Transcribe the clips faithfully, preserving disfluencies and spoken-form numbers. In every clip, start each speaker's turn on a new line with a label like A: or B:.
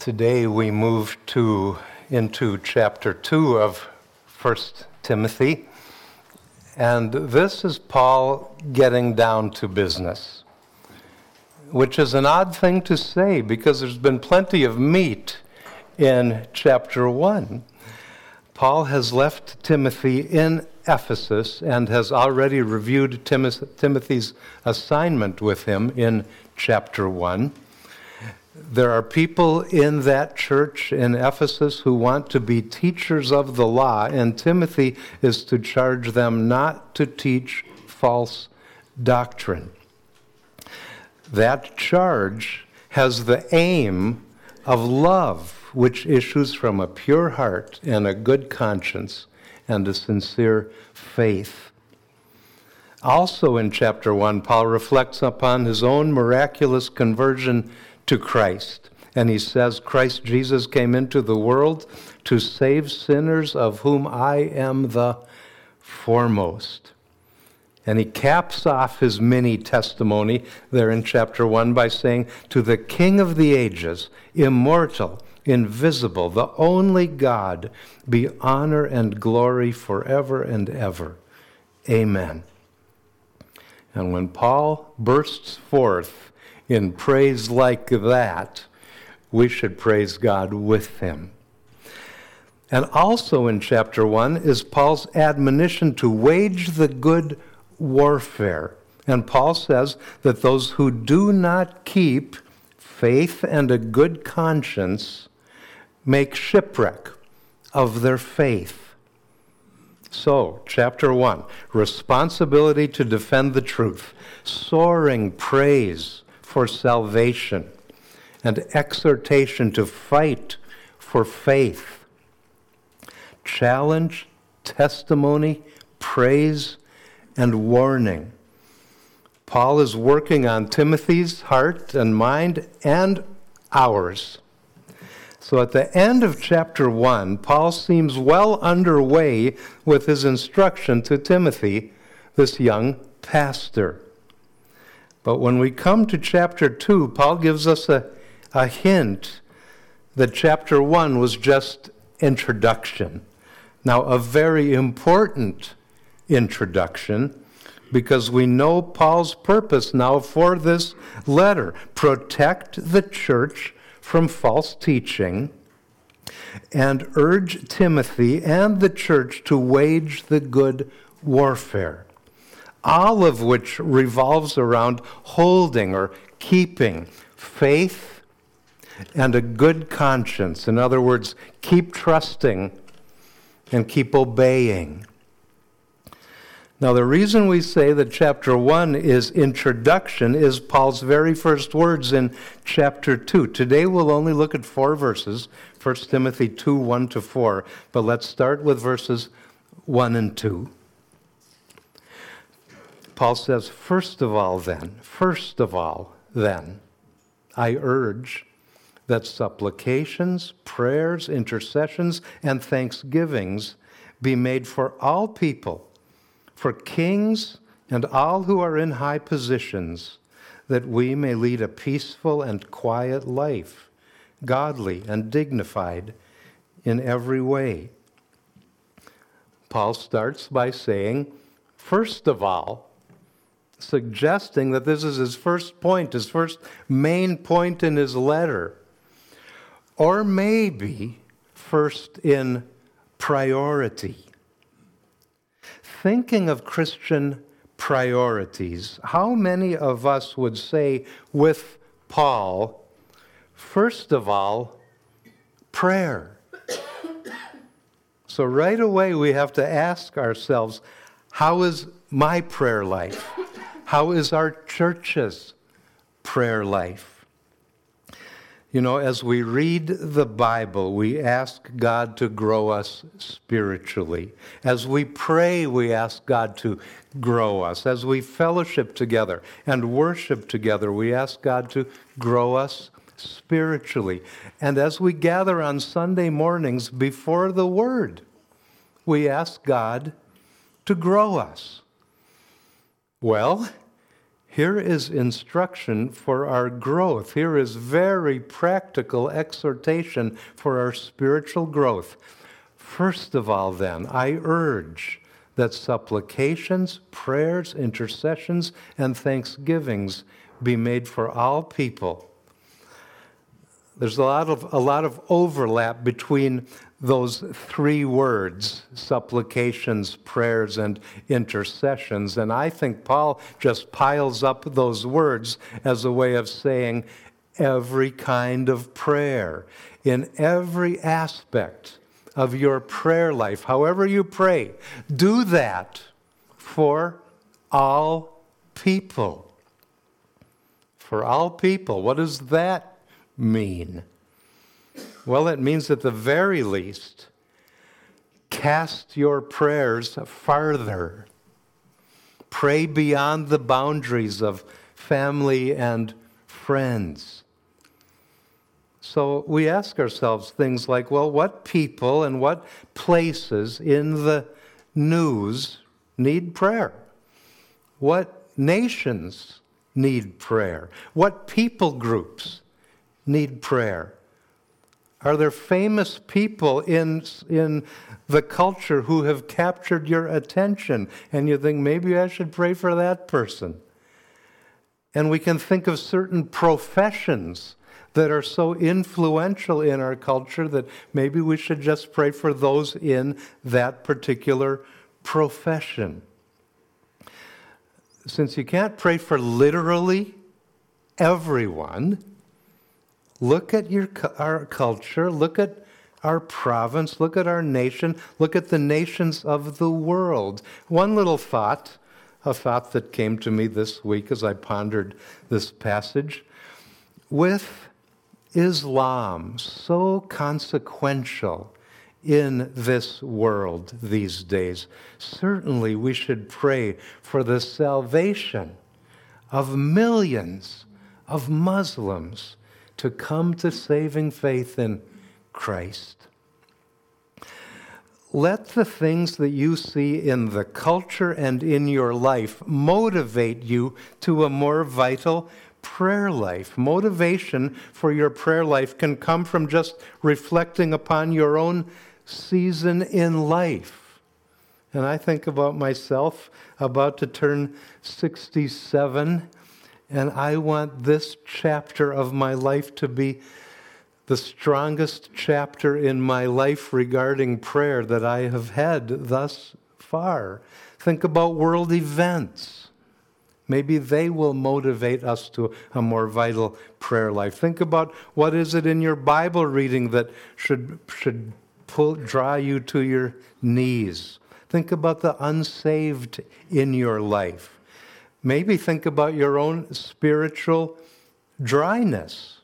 A: Today we move to into chapter two of First Timothy, and this is Paul getting down to business, which is an odd thing to say because there's been plenty of meat in chapter one. Paul has left Timothy in Ephesus and has already reviewed Timothy's assignment with him in chapter one. There are people in that church in Ephesus who want to be teachers of the law, and Timothy is to charge them not to teach false doctrine. That charge has the aim of love, which issues from a pure heart and a good conscience and a sincere faith. Also in chapter one, Paul reflects upon his own miraculous conversion to Christ. And he says, Christ Jesus came into the world to save sinners, of whom I am the foremost. And he caps off his mini testimony there in chapter one by saying, to the King of the ages, immortal, invisible, the only God, be honor and glory forever and ever. Amen. And when Paul bursts forth in praise like that, we should praise God with him. And also in chapter one is Paul's admonition to wage the good warfare. And Paul says that those who do not keep faith and a good conscience make shipwreck of their faith. So, chapter one, responsibility to defend the truth, soaring praise for salvation, and exhortation to fight for faith. Challenge, testimony, praise, and warning. Paul is working on Timothy's heart and mind and ours. So at the end of chapter one, Paul seems well underway with his instruction to Timothy, this young pastor. But when we come to chapter two, Paul gives us a, a hint that chapter one was just introduction. Now, a very important introduction, because we know Paul's purpose now for this letter: protect the church from false teaching and urge Timothy and the church to wage the good warfare. All of which revolves around holding or keeping faith and a good conscience. In other words, keep trusting and keep obeying. Now, the reason we say that chapter one is introduction is Paul's very first words in chapter two. Today we'll only look at four verses, First Timothy two, one to four, but let's start with verses one and two. Paul says, first of all then, first of all then, I urge that supplications, prayers, intercessions, and thanksgivings be made for all people, for kings and all who are in high positions, that we may lead a peaceful and quiet life, godly and dignified in every way. Paul starts by saying, first of all, suggesting that this is his first point, his first main point in his letter. Or maybe first in priority. Thinking of Christian priorities, how many of us would say with Paul, first of all, prayer? So right away we have to ask ourselves, how is my prayer life? How is our church's prayer life? You know, as we read the Bible, we ask God to grow us spiritually. As we pray, we ask God to grow us. As we fellowship together and worship together, we ask God to grow us spiritually. And as we gather on Sunday mornings before the Word, we ask God to grow us. Well, Here is instruction for our growth. Here is very practical exhortation for our spiritual growth. First of all, then, I urge that supplications, prayers, intercessions, and thanksgivings be made for all people. There's a lot of a lot of overlap between those three words, supplications, prayers, and intercessions. And I think Paul just piles up those words as a way of saying every kind of prayer, in every aspect of your prayer life, however you pray, do that for all people. For all people. What does that mean? Well, it means at the very least, cast your prayers farther. Pray beyond the boundaries of family and friends. So we ask ourselves things like, well, what people and what places in the news need prayer? What nations need prayer? What people groups need prayer? Are there famous people in, in the culture who have captured your attention and you think, maybe I should pray for that person? And we can think of certain professions that are so influential in our culture that maybe we should just pray for those in that particular profession. Since you can't pray for literally everyone, look at your our culture, look at our province, look at our nation, look at the nations of the world. One little thought, a thought that came to me this week as I pondered this passage. With Islam so consequential in this world these days, certainly we should pray for the salvation of millions of Muslims to come to saving faith in Christ. Let the things that you see in the culture and in your life motivate you to a more vital prayer life. Motivation for your prayer life can come from just reflecting upon your own season in life. And I think about myself, about to turn sixty-seven, and I want this chapter of my life to be the strongest chapter in my life regarding prayer that I have had thus far. Think about world events. Maybe they will motivate us to a more vital prayer life. Think about what is it in your Bible reading that should, should pull, draw you to your knees. Think about the unsaved in your life. Maybe think about your own spiritual dryness.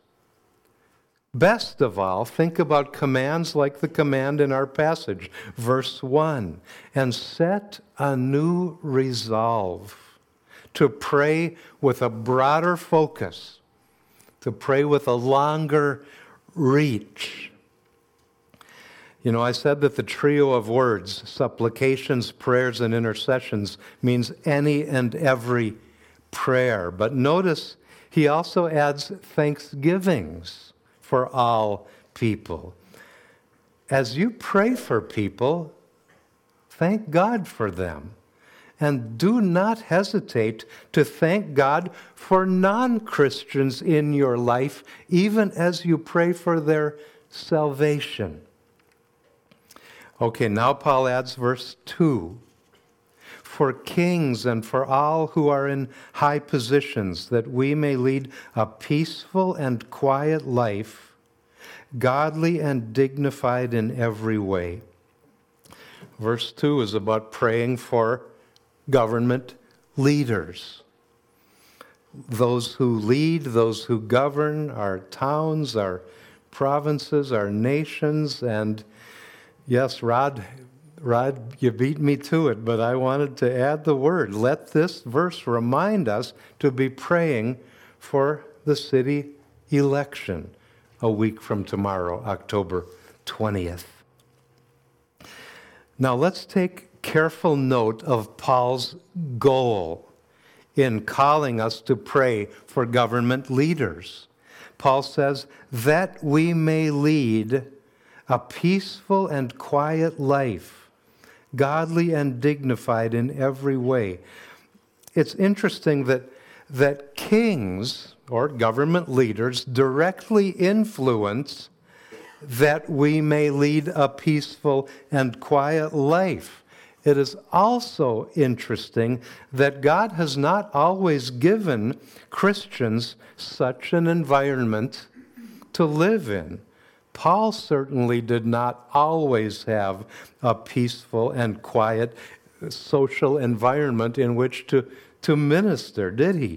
A: Best of all, think about commands like the command in our passage, verse one, and set a new resolve to pray with a broader focus, to pray with a longer reach. You know, I said that the trio of words, supplications, prayers, and intercessions, means any and every prayer. But notice he also adds thanksgivings for all people. As you pray for people, thank God for them. And do not hesitate to thank God for non-Christians in your life, even as you pray for their salvation. Okay, now Paul adds verse two. For kings and for all who are in high positions, that we may lead a peaceful and quiet life, godly and dignified in every way. Verse two is about praying for government leaders. Those who lead, those who govern our towns, our provinces, our nations, and yes, Rod, Rod, you beat me to it, but I wanted to add the word. Let this verse remind us to be praying for the city election a week from tomorrow, October twentieth. Now let's take careful note of Paul's goal in calling us to pray for government leaders. Paul says, that we may lead a peaceful and quiet life, godly and dignified in every way. It's interesting that, that kings or government leaders directly influence that we may lead a peaceful and quiet life. It is also interesting that God has not always given Christians such an environment to live in. Paul certainly did not always have a peaceful and quiet social environment in which to, to minister, did he?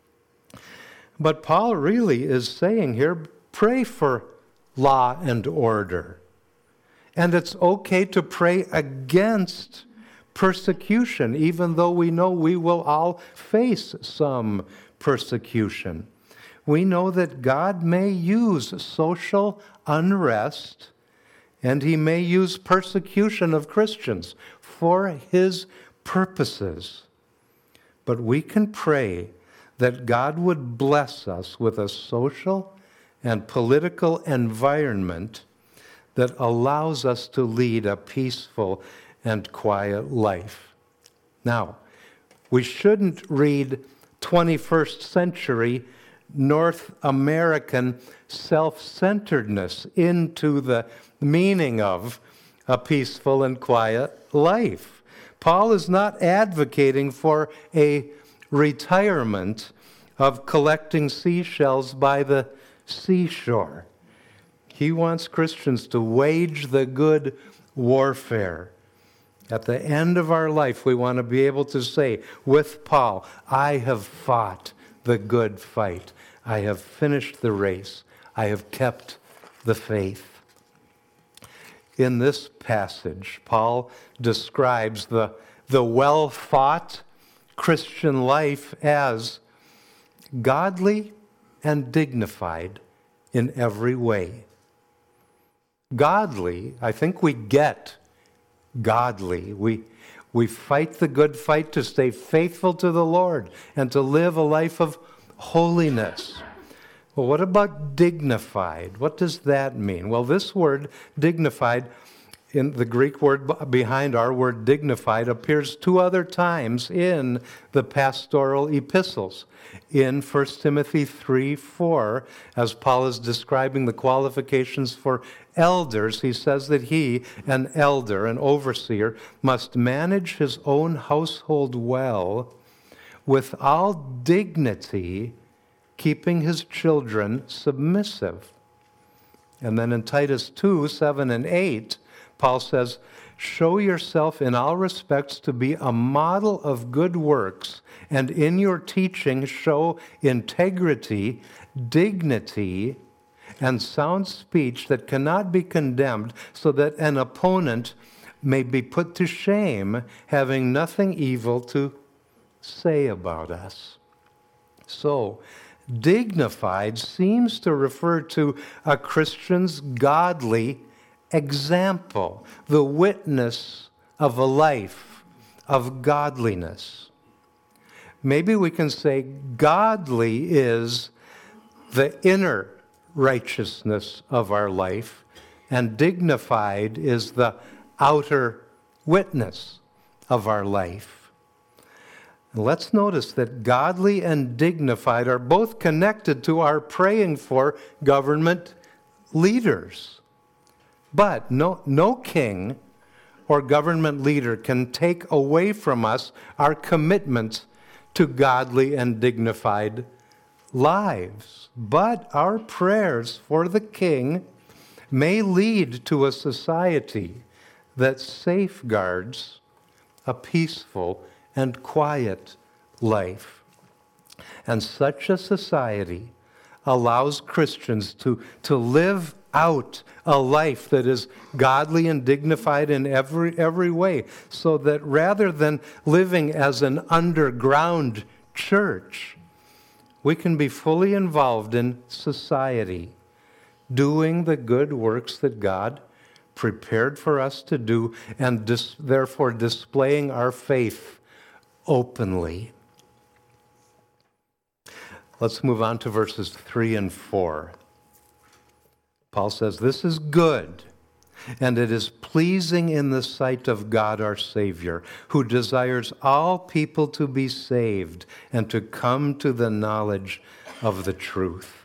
A: But Paul really is saying here, pray for law and order. And it's okay to pray against persecution, even though we know we will all face some persecution. We know that God may use social unrest and he may use persecution of Christians for his purposes. But we can pray that God would bless us with a social and political environment that allows us to lead a peaceful and quiet life. Now, we shouldn't read twenty-first century North American self-centeredness into the meaning of a peaceful and quiet life. Paul is not advocating for a retirement of collecting seashells by the seashore. He wants Christians to wage the good warfare. At the end of our life, we want to be able to say with Paul, I have fought the good fight. I have finished the race. I have kept the faith. In this passage, Paul describes the, the well-fought Christian life as godly and dignified in every way. Godly, I think we get godly. We, we fight the good fight to stay faithful to the Lord and to live a life of holiness. Well, what about dignified? What does that mean? Well, this word dignified, in the Greek word behind our word dignified, appears two other times in the pastoral epistles. In First Timothy three four, as Paul is describing the qualifications for elders, he says that he, an elder, an overseer, must manage his own household well, with all dignity, keeping his children submissive. And then in Titus two seven and eight, Paul says, show yourself in all respects to be a model of good works, and in your teaching show integrity, dignity, and sound speech that cannot be condemned, so that an opponent may be put to shame, having nothing evil to say about us. So, dignified seems to refer to a Christian's godly example, the witness of a life of godliness. Maybe we can say godly is the inner righteousness of our life, and dignified is the outer witness of our life. Let's notice that godly and dignified are both connected to our praying for government leaders. But no, no king or government leader can take away from us our commitment to godly and dignified lives. But our prayers for the king may lead to a society that safeguards a peaceful and quiet life. And such a society allows Christians to, to live out a life that is godly and dignified in every, every way, so that rather than living as an underground church, we can be fully involved in society, doing the good works that God prepared for us to do, and dis- therefore displaying our faith openly. Let's move on to verses three and four. Paul says, "This is good, and it is pleasing in the sight of God our Savior, who desires all people to be saved and to come to the knowledge of the truth."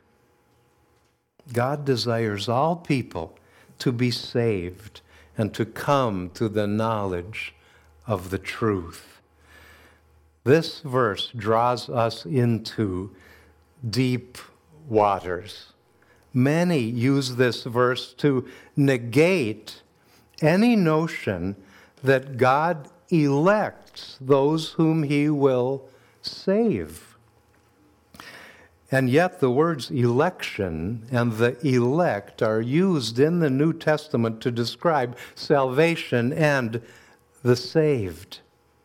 A: God desires all people to be saved and to come to the knowledge of the truth. This verse draws us into deep waters. Many use this verse to negate any notion that God elects those whom he will save. And yet the words election and the elect are used in the New Testament to describe salvation and the saved.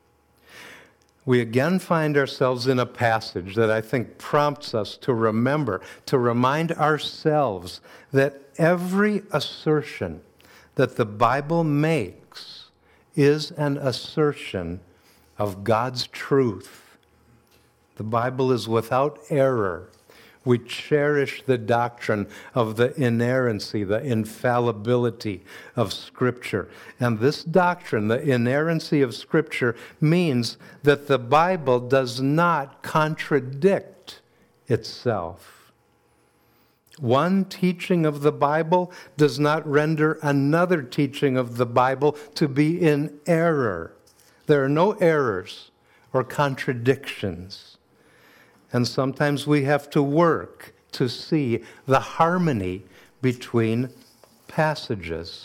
A: We again find ourselves in a passage that I think prompts us to remember, to remind ourselves that every assertion that the Bible makes is an assertion of God's truth. The Bible is without error. We cherish the doctrine of the inerrancy, the infallibility of Scripture. And this doctrine, the inerrancy of Scripture, means that the Bible does not contradict itself. One teaching of the Bible does not render another teaching of the Bible to be in error. There are no errors or contradictions. And sometimes we have to work to see the harmony between passages.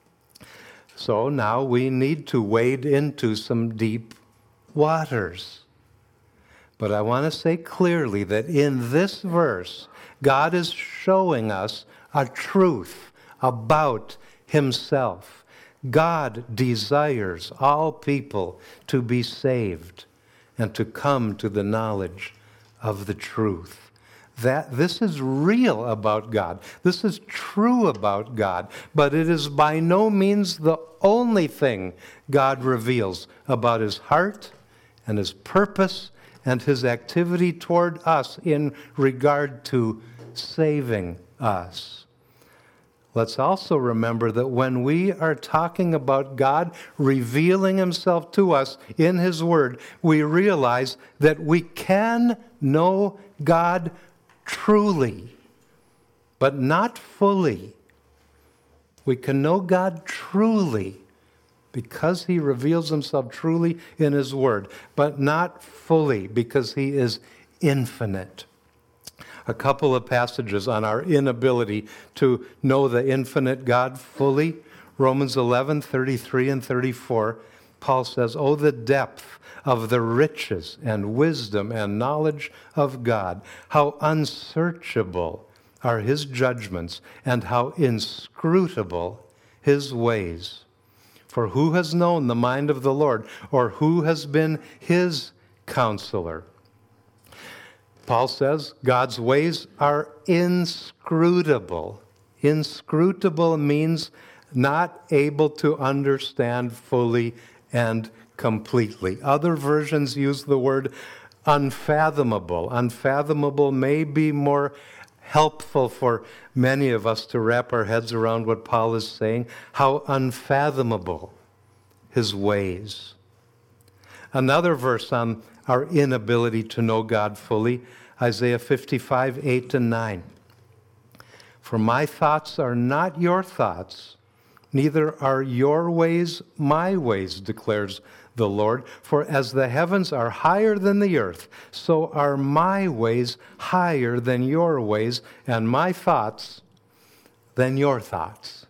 A: So now we need to wade into some deep waters. But I want to say clearly that in this verse, God is showing us a truth about himself. God desires all people to be saved and to come to the knowledge of the truth. That this is real about God. This is true about God, but it is by no means the only thing God reveals about his heart and his purpose and his activity toward us in regard to saving us. Let's also remember that when we are talking about God revealing himself to us in his word, we realize that we can know God truly, but not fully. We can know God truly because he reveals himself truly in his word, but not fully because he is infinite. A couple of passages on our inability to know the infinite God fully. Romans eleven, thirty-three and thirty-four, Paul says, "Oh, the depth of the riches and wisdom and knowledge of God. How unsearchable are his judgments and how inscrutable his ways. For who has known the mind of the Lord, or who has been his counselor?" Paul says God's ways are inscrutable. Inscrutable means not able to understand fully and completely. Other versions use the word unfathomable. Unfathomable may be more helpful for many of us to wrap our heads around what Paul is saying. How unfathomable his ways. Another verse on our inability to know God fully, Isaiah fifty-five, eight and nine. "For my thoughts are not your thoughts, neither are your ways my ways, declares the Lord. For as the heavens are higher than the earth, so are my ways higher than your ways, and my thoughts than your thoughts."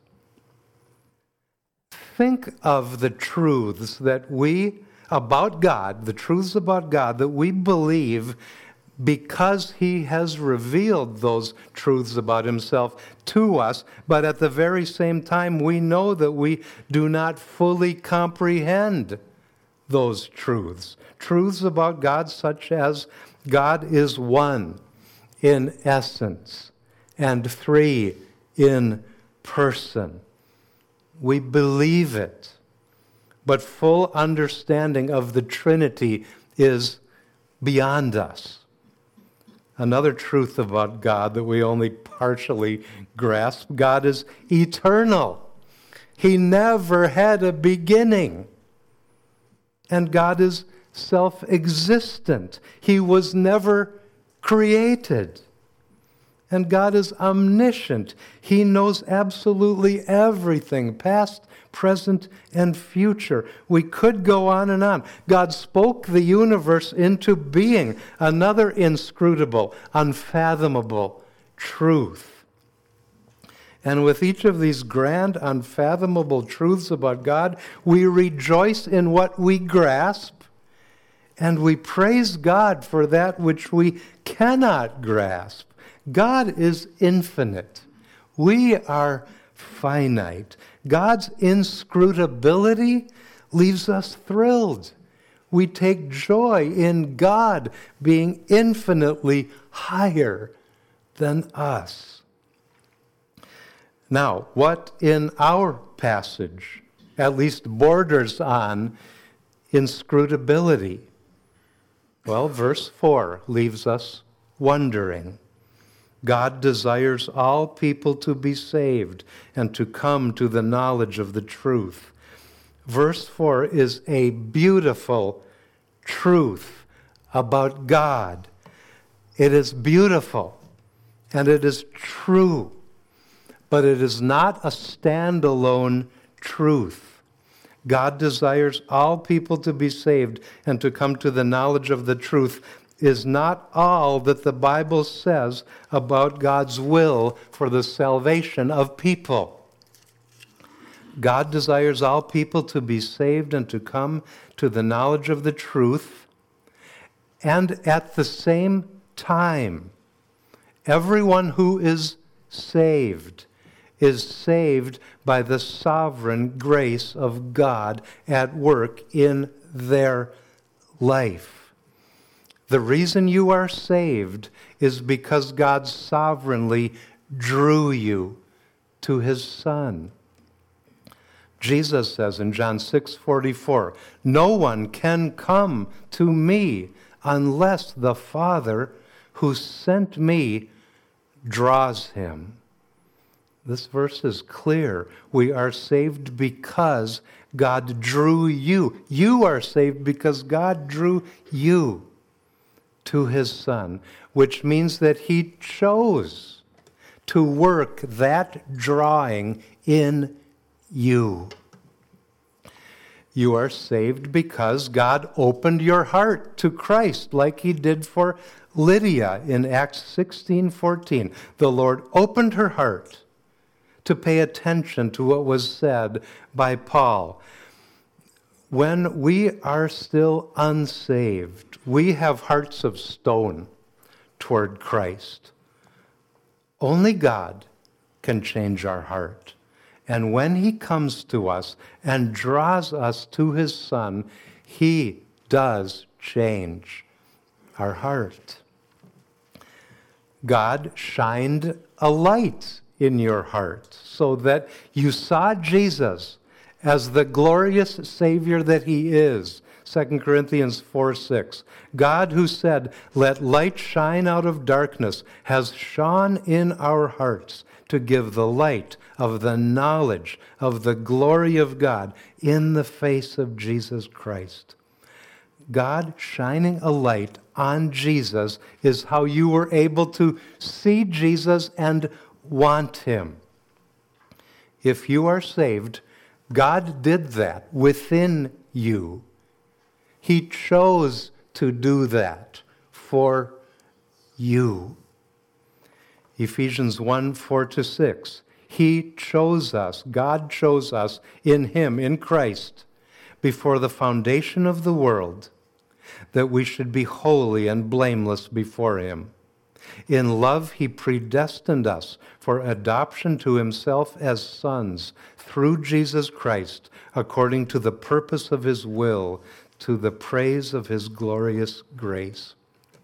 A: Think of the truths that we, about God, the truths about God that we believe because he has revealed those truths about himself to us, but at the very same time we know that we do not fully comprehend those truths. Truths about God such as God is one in essence and three in person. We believe it. But full understanding of the Trinity is beyond us. Another truth about God that we only partially grasp: God is eternal. He never had a beginning. And God is self-existent. He was never created. And God is omniscient. He knows absolutely everything, past, present, and future. We could go on and on. God spoke the universe into being, another inscrutable, unfathomable truth. And with each of these grand, unfathomable truths about God, we rejoice in what we grasp, and we praise God for that which we cannot grasp. God is infinite. We are finite. God's inscrutability leaves us thrilled. We take joy in God being infinitely higher than us. Now, what in our passage at least borders on inscrutability? Well, verse four leaves us wondering. God desires all people to be saved and to come to the knowledge of the truth. Verse four is a beautiful truth about God. It is beautiful and it is true, but it is not a standalone truth. God desires all people to be saved and to come to the knowledge of the truth is not all that the Bible says about God's will for the salvation of people. God desires all people to be saved and to come to the knowledge of the truth, and at the same time, everyone who is saved is saved by the sovereign grace of God at work in their life. The reason you are saved is because God sovereignly drew you to his Son. Jesus says in John six forty-four, "No one can come to me unless the Father who sent me draws him." This verse is clear. We are saved because God drew you. You are saved because God drew you to his Son, which means that he chose to work that drawing in you. You are saved because God opened your heart to Christ, like he did for Lydia in Acts sixteen fourteen. The Lord opened her heart to pay attention to what was said by Paul. When we are still unsaved, we have hearts of stone toward Christ. Only God can change our heart. And when he comes to us and draws us to his Son, he does change our heart. God shined a light in your heart so that you saw Jesus as the glorious Savior that he is. Second Corinthians four six. God who said, "Let light shine out of darkness," has shone in our hearts to give the light of the knowledge of the glory of God in the face of Jesus Christ. God shining a light on Jesus is how you were able to see Jesus and want him. If you are saved, God did that within you. He chose to do that for you. Ephesians one four to six. He chose us, God chose us in him, in Christ, before the foundation of the world, that we should be holy and blameless before him. In love, he predestined us for adoption to himself as sons through Jesus Christ, according to the purpose of his will, to the praise of his glorious grace.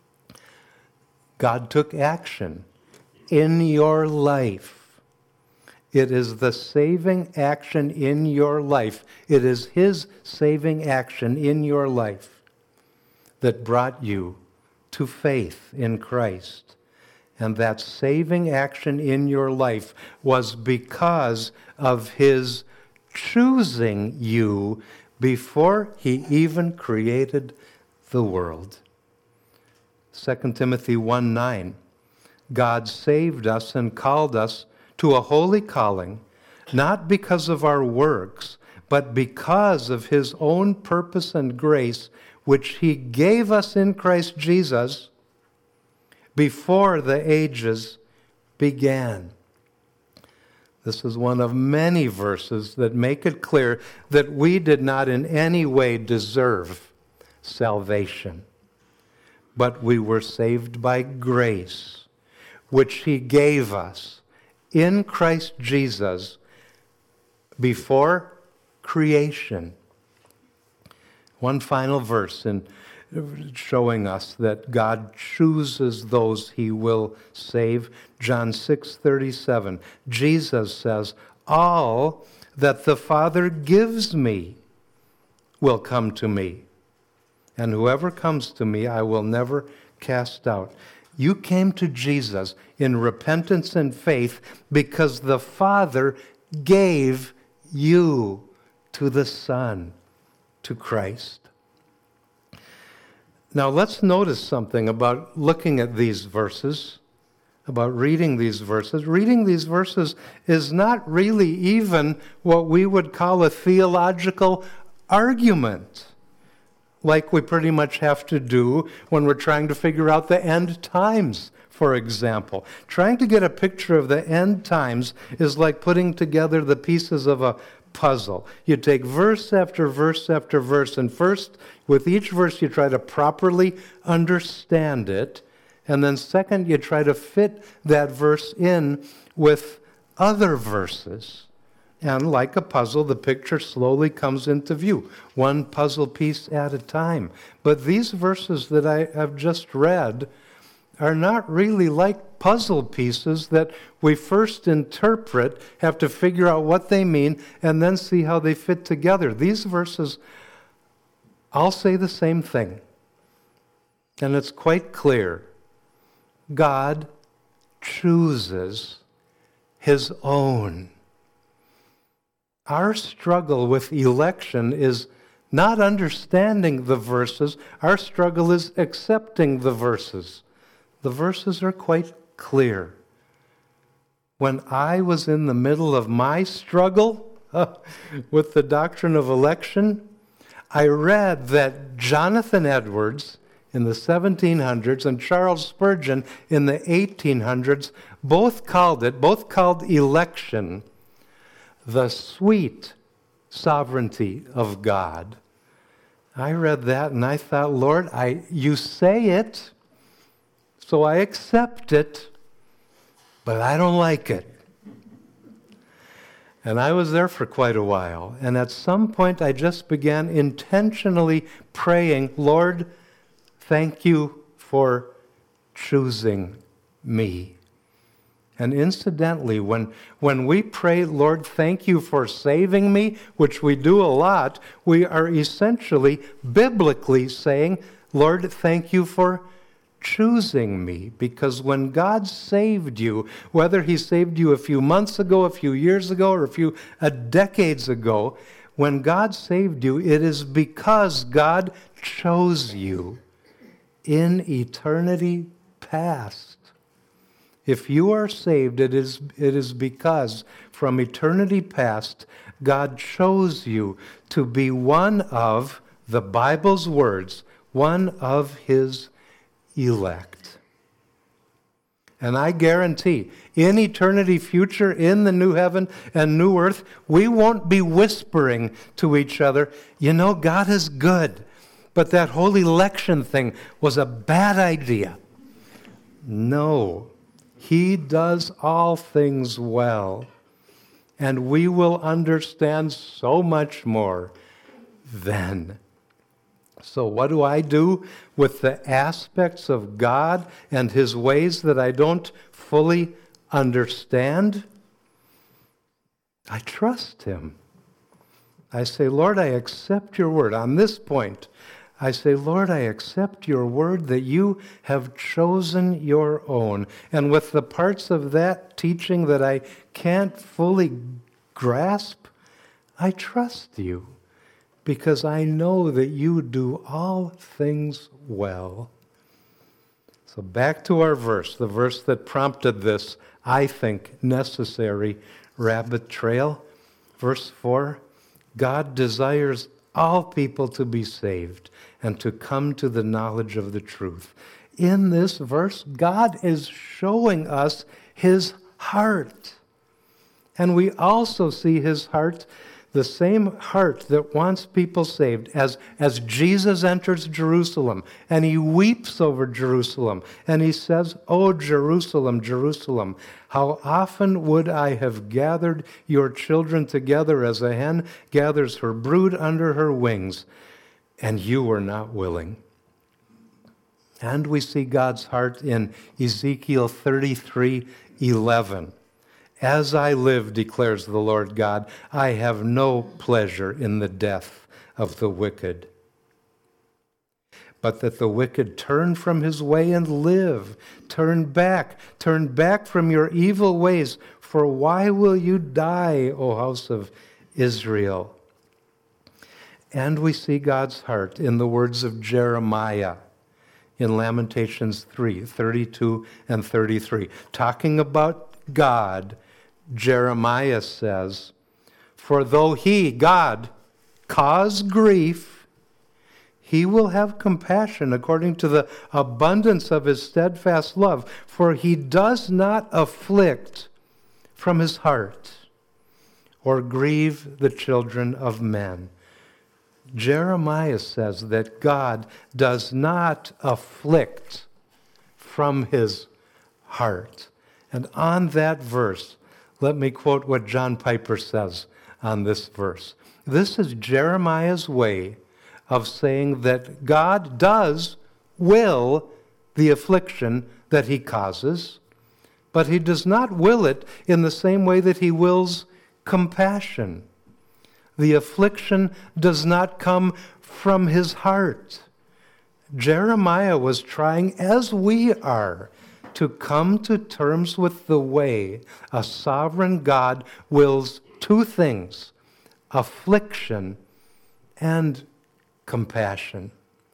A: God took action in your life. It is the saving action in your life. It is his saving action in your life that brought you to faith in Christ. And that saving action in your life was because of his choosing you before he even created the world. Second Timothy one nine, God saved us and called us to a holy calling, not because of our works, but because of his own purpose and grace, which he gave us in Christ Jesus before the ages began. This is one of many verses that make it clear that we did not in any way deserve salvation, but we were saved by grace, which he gave us in Christ Jesus before creation. One final verse in showing us that God chooses those he will save. John six thirty-seven. Jesus says, all that the Father gives me will come to me, and whoever comes to me I will never cast out. You came to Jesus in repentance and faith because the Father gave you to the Son, to Christ. Now let's notice something about looking at these verses, about reading these verses. Reading these verses is not really even what we would call a theological argument, like we pretty much have to do when we're trying to figure out the end times, for example. Trying to get a picture of the end times is like putting together the pieces of a puzzle. You take verse after verse after verse, and first, with each verse, you try to properly understand it, and then second, you try to fit that verse in with other verses. And like a puzzle, the picture slowly comes into view, one puzzle piece at a time. But these verses that I have just read are not really like puzzle pieces that we first interpret, have to figure out what they mean, and then see how they fit together. These verses all say the same thing. And it's quite clear. God chooses his own. Our struggle with election is not understanding the verses. Our struggle is accepting the verses. The verses are quite clear. When I was in the middle of my struggle uh, with the doctrine of election, I read that Jonathan Edwards in the seventeen hundreds and Charles Spurgeon in the eighteen hundreds both called it, both called election, the sweet sovereignty of God. I read that and I thought, Lord, I you say it, so I accept it, but I don't like it. And I was there for quite a while. And at some point, I just began intentionally praying, Lord, thank you for choosing me. And incidentally, when, when we pray, Lord, thank you for saving me, which we do a lot, we are essentially, biblically saying, Lord, thank you for choosing me. Because when God saved you, whether he saved you a few months ago, a few years ago, or a few uh, decades ago, when God saved you, it is because God chose you in eternity past. If you are saved, it is, it is because from eternity past, God chose you to be one of the Bible's words, one of his elect. And I guarantee, in eternity future, in the new heaven and new earth, we won't be whispering to each other, you know, God is good, but that whole election thing was a bad idea. No, he does all things well, and we will understand so much more then. So what do I do with the aspects of God and his ways that I don't fully understand? I trust him. I say, Lord, I accept your word. On this point, I say, Lord, I accept your word that you have chosen your own. And with the parts of that teaching that I can't fully grasp, I trust you, because I know that you do all things well. So back to our verse, the verse that prompted this, I think, necessary rabbit trail. Verse four, God desires all people to be saved and to come to the knowledge of the truth. In this verse, God is showing us his heart. And we also see his heart, the same heart that wants people saved, as, as Jesus enters Jerusalem and he weeps over Jerusalem and he says, "Oh, Jerusalem, Jerusalem, how often would I have gathered your children together as a hen gathers her brood under her wings, and you were not willing." And we see God's heart in Ezekiel thirty-three eleven. "As I live, declares the Lord God, I have no pleasure in the death of the wicked, but that the wicked turn from his way and live. Turn back, turn back from your evil ways, for why will you die, O house of Israel?" And we see God's heart in the words of Jeremiah in Lamentations three, thirty-two and thirty-three. Talking about God, Jeremiah says, "For though he, God, cause grief, he will have compassion according to the abundance of his steadfast love, for he does not afflict from his heart or grieve the children of men." Jeremiah says that God does not afflict from his heart. And on that verse, let me quote what John Piper says on this verse. This is Jeremiah's way of saying that God does will the affliction that he causes, but he does not will it in the same way that he wills compassion. The affliction does not come from his heart. Jeremiah was trying, as we are, to come to terms with the way a sovereign God wills two things: affliction and compassion.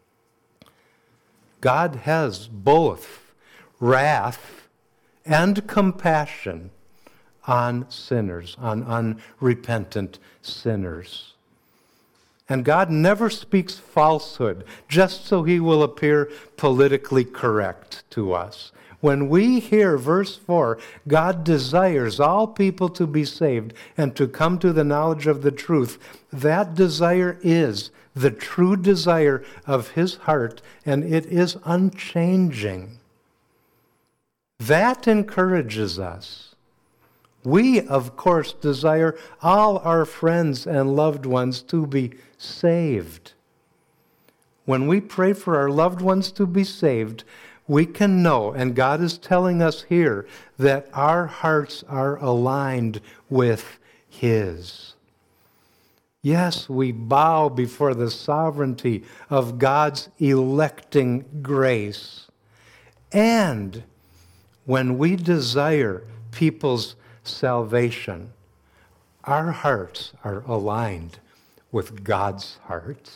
A: God has both wrath and compassion on sinners, on unrepentant sinners. And God never speaks falsehood just so he will appear politically correct to us. When we hear verse four, God desires all people to be saved and to come to the knowledge of the truth, that desire is the true desire of his heart, and it is unchanging. That encourages us. We, of course, desire all our friends and loved ones to be saved. When we pray for our loved ones to be saved, we can know, and God is telling us here, that our hearts are aligned with his. Yes, we bow before the sovereignty of God's electing grace. And when we desire people's salvation, our hearts are aligned with God's heart.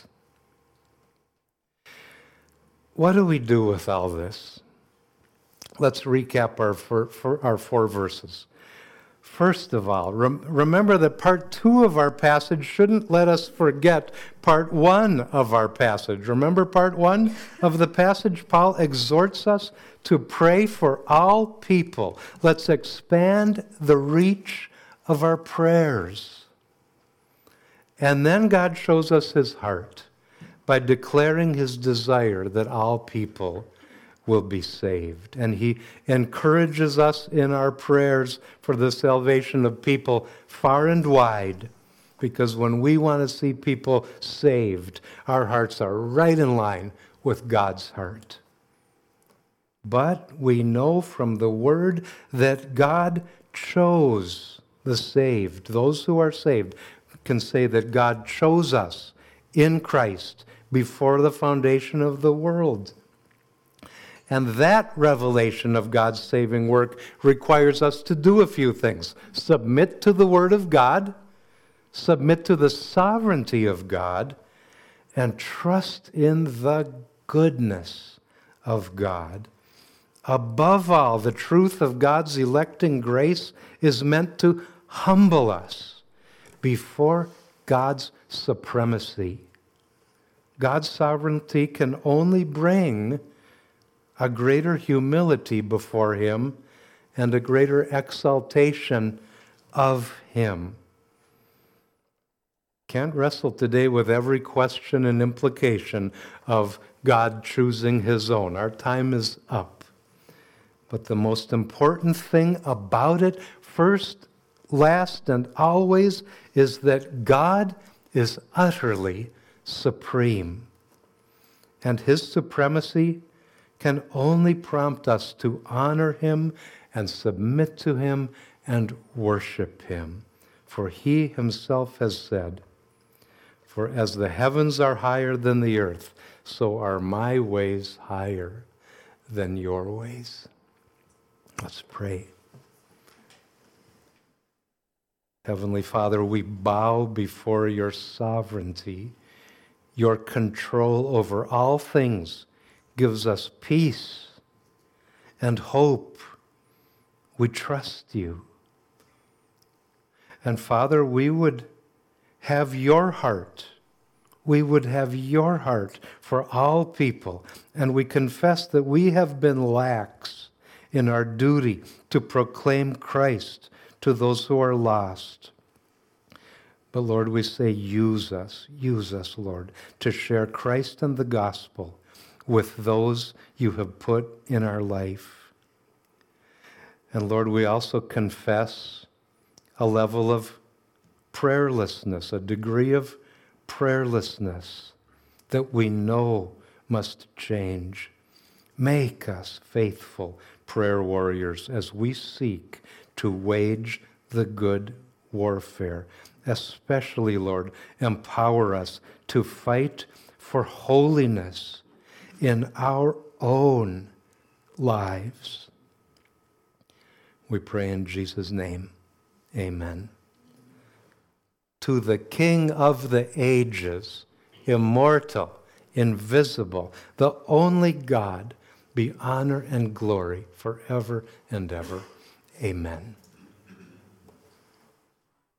A: What do we do with all this? Let's recap our four, our four verses. First of all, rem- remember that part two of our passage shouldn't let us forget part one of our passage. Remember part one of the passage? Paul exhorts us to pray for all people. Let's expand the reach of our prayers. And then God shows us his heart by declaring his desire that all people will be saved. And he encourages us in our prayers for the salvation of people far and wide, because when we want to see people saved, our hearts are right in line with God's heart. But we know from the word that God chose the saved. Those who are saved can say that God chose us in Christ before the foundation of the world. And that revelation of God's saving work requires us to do a few things. Submit to the Word of God, submit to the sovereignty of God, and trust in the goodness of God. Above all, the truth of God's electing grace is meant to humble us before God's supremacy. God's sovereignty can only bring a greater humility before Him and a greater exaltation of Him. Can't wrestle today with every question and implication of God choosing His own. Our time is up. But the most important thing about it, first, last, and always, is that God is utterly supreme. And His supremacy can only prompt us to honor Him and submit to Him and worship Him. For He Himself has said, "For as the heavens are higher than the earth, so are my ways higher than your ways." Let's pray. Heavenly Father, we bow before your sovereignty. Your control over all things gives us peace and hope. We trust you. And Father, we would have your heart. We would have your heart for all people. And we confess that we have been lax in our duty to proclaim Christ to those who are lost. But Lord, we say, use us, use us, Lord, to share Christ and the gospel with those you have put in our life. And Lord, we also confess a level of prayerlessness, a degree of prayerlessness that we know must change. Make us faithful prayer warriors as we seek to wage the good warfare. Especially, Lord, empower us to fight for holiness in our own lives. We pray in Jesus' name. Amen. To the King of the ages, immortal, invisible, the only God, be honor and glory forever and ever. Amen.